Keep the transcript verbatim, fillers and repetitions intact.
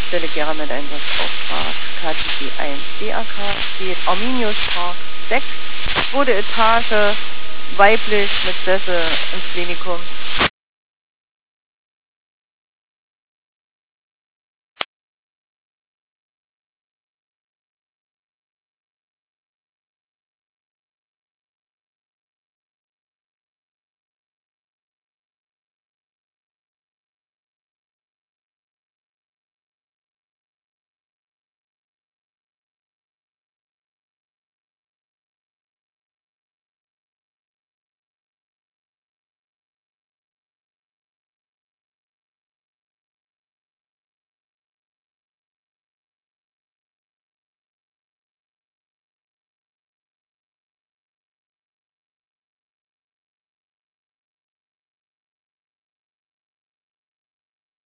Stelle Gera-Mit-Einsatzauftrag K T G eins D A K steht Arminius Park sechs, zweite Etage, weiblich mit Sessel ins Klinikum.